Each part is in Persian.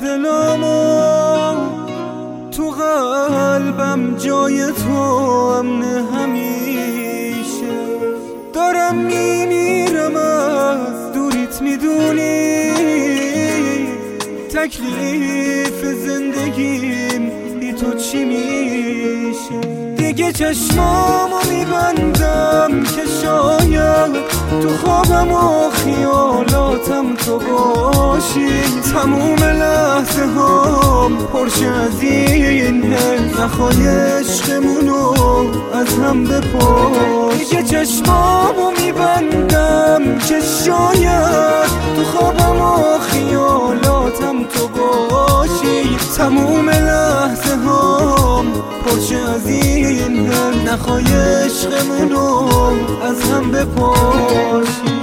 دلامو تو قلبم جای تو امن همیشه. دارم میمیرم از دوریت، میدونی تکلیف زندگیم بی تو چی میشه. دیگه چشمامو میبندم که شاید تو خوابم و خیالاتم تو باشی. تموم لحظه هم پرشه از این نخوای عشقمونو از هم بپاش. دیگه چشمامو میبندم که شاید تو خوابم و خیالاتم تو باشی. تموم لحظه هم پرشه از این نخوای عشقمونو از هم بپاشی.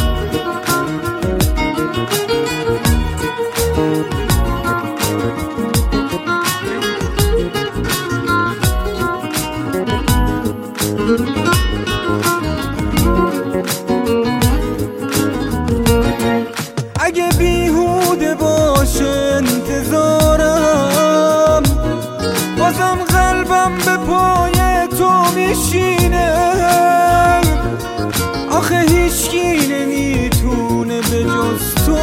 اگه بیهوده باشه انتظارم، بازم قلبم به پای تو میشینه. آخه هیچکی نمیتونه به جز تو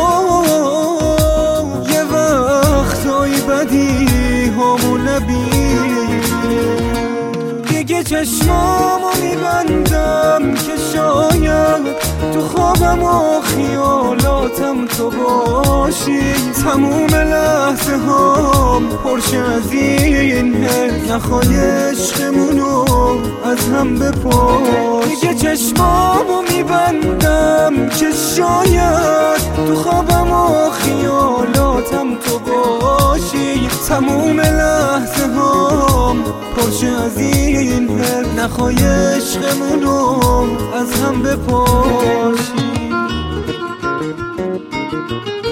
یه وقتایی بدی همو نبینه. دیگه چشمامو میبندم که شاید تو خوابم و خیالاتم تو باشی. تموم لحظه هم پرشه از این نخوای عشقمونو از هم بپاش. دیگه چشمامو میبندم که شاید تو خوابم و خیالاتم تو باشی. تموم لحظه هم پرشه از این نخوای عشقمونو از هم بپاشی.